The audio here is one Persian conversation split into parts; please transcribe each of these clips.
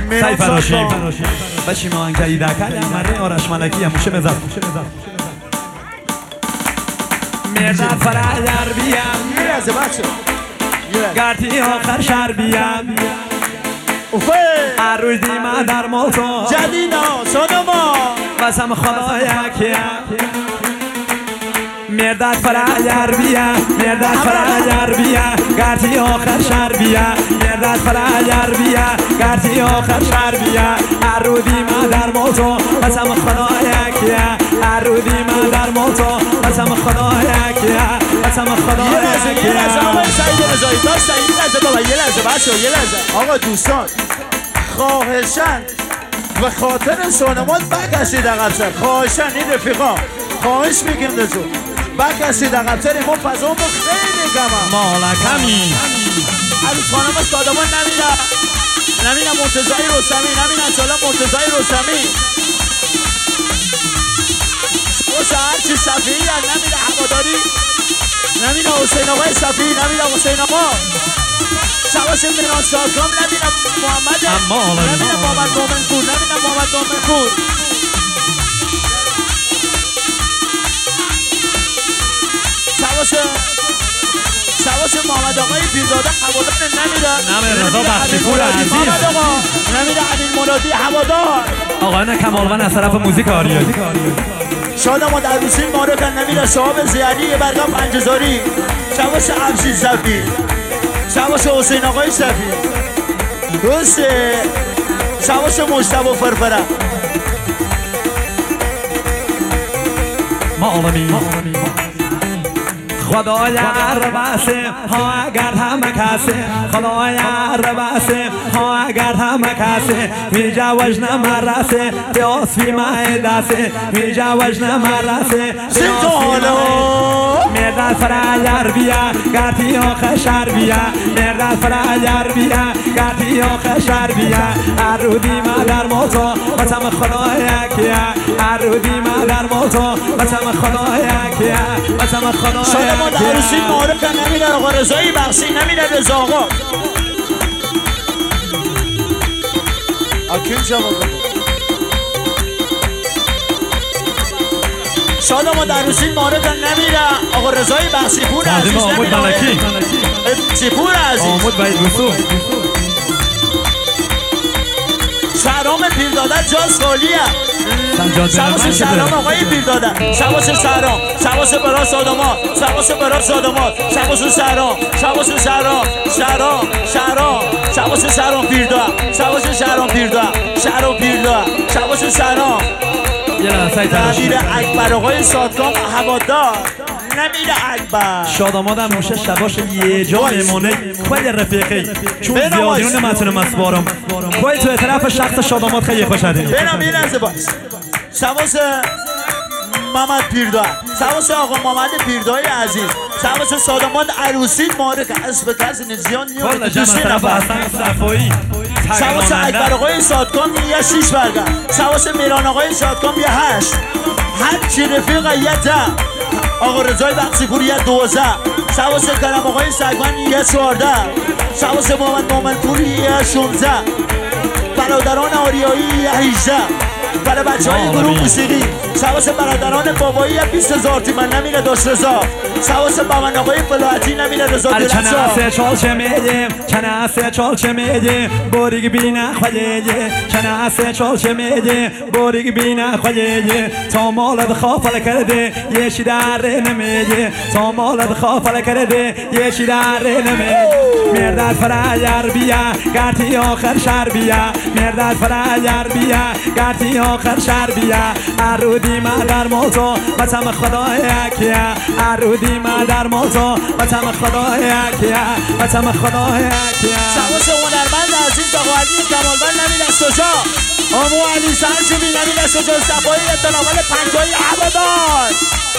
سعی فراشیم بشیم آنگهی دکل مره آرش ملکی هم موشه بزد میردن فرادر بیم میرزه بچه گرتی آخر شر بیم هر روز دیمه در موتو جدینا سانما بسم خدا یکیم میردد فرادر بیم میردد فرادر بیم گرتی آخر شر بیم میردد فرادر بیم گرتی آخر شر بیم هر روز دیمه در موتو بسم خدا یکیم هر روز دیمه در موتو بسم خدا یکیم بسم خدا یکیم یه لحظه آقای سعید رضایی داشت سعید لحظه بابا یه لحظه بچه یه لحظه آقا دوستان خواهشن و خاطر سانمان بکشید عقب‌تر خواهشن این رفیقا خواهش میگیم دزو بکشید عقب‌تر ما فضا ما خیلی کمه مالکمی عروس خانم سادمان نمیرم مرتضی رستمی نمیرم سالا مرتضی رستمی باشه هرچی صفیعی نمیره هواداری نمیره حسین آقای صفیعی نمیره حسین آقا سواس میران شادکام نمیره محمد نمیره محمد مومنپور نمیره محمد مومنپور سواس محمد آقای پیرداده هوادار نمیره رضا بخشیپور عزیز نمیره علیل مرادی هوادار آقایان کمالوند از طرف موزیک آریایی شادمان در روسین مارکن نمیره صاحب زیادی یه برگم پنجزاری سواس افشین صفی سواس حسین آقای صفی درسته سواس مجتبی فرفره ما عالمی خدای عربسه ها اگر همه کسه خدای عربسه ها اگر همه کسه ویجا وجن مرسه دیاس فی معدسه ویجا وجن مرسه سنتالو میردن فرایر بیا گرتی آخر شر بیا میردن فرایر بیا گرتی آخر شر بیا هر رو دیمه در موتو بسم خدا یکیه هر رو دیمه در موتو بسم خدا یکیه بسم خدا ما در روسین معارف نمیره آقا رضایی بخشی نمیره رضا آقا اکیل جواب شادا ما در روسین معارف نمیره آقا رضایی بخشی پور عزیز نمیره پور عزیز آمود باید رسول شهرام پیرداده جاز خالیه سواس شهرام آقای پیرداده سواس شهرام سواس برا سادامات سواس برا سادامات سواس شهرام سواس شهرام سواس شهرام پیرداده سواس شهرام پیرداده سواس شهرام نمیره اکبر آقای سادگام هوادار نمیره اکبر شاداماد هم موشه شباش یه جا میمونه خیلی رفیقی چون زیادیون نمتونه مسبارم خیلی تو طرف شخص شاداماد خیلی خوش هدیم برم یه لحظه باش سواس محمد پیرداده سواس آقا محمد پیرداده عزیز سواس ساداماد عروسید مارک اسب کسی نزیان نیومد دوستی نفر سواس اکبر آقای سادکام یه 6 برگه سواس میران آقای سادکام یه 8 هر چی رفیق یه 10 آقا رضای بخشیپور یه 12 سواس کرم آقای سگمن یه 14 سواس محمد مومنپور یه 16 برادران آریایی یه 18 برای بچه های گروه موسیقی سواس برادران بابایی 20,000 تومن نمیره داشت رضا سواس بابن آقای فلاحتی نمیره رضا چنه چال چه میگه چنه چال چه میگه بوریگ بینه خلیگه چنه چال چه میگه بوریگ بینه خلیگه تا مالد خافل کرده یه چی در نمیگه تا مالد خافل کرده یه چی در نمیگه میردد فرایر بیا گرتی آخر شر بیا میردد فرایر بیا گرتی آخر شر بیا هر رو دیمه در موتو بسم خدا یکیه هر رو دیمه در موتو بسم خدا یکیه بسم خدا یکیه سواس هنرمند عزیز آقا علی کمالوند نمیره سوشا آمو علی سرشمی نمیره سوشا صفایی اطلاعال پنجایی هوادار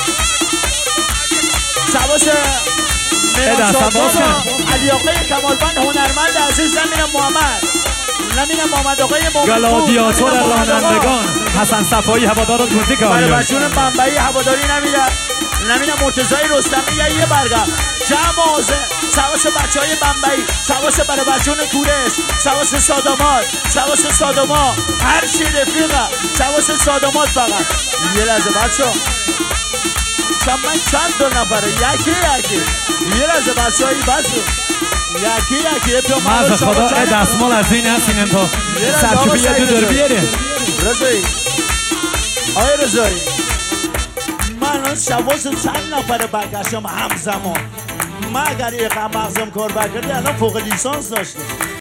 سواس میران شادکام علی آقای کمالوند هنرمند عزیز نمیره محمد آقای مومنپور گلادیاتور رانندگان حسن صفایی هوادار موزیک برای بچون بمبئی هواداری نمیره نمینه مرتضای رستمی یه برگم جمع آزه سواس بچه های بمبئی سواس برای بچون کورش سواس صادمات سواس صادمات هر چی رفیقه سواس صادمات فقط یه لحظه بچه ها من چند دو نفره یکی یه لحظه بچه هایی بچه یکی مازه خدا دستمال از این هستین انتا سرچوبی یه دو در بیاره رضایی آی رضایی من شواز چند نفره برگشتم همزمان من اگر یه مغزم کار برگرده الان فوق لیسانس داشتم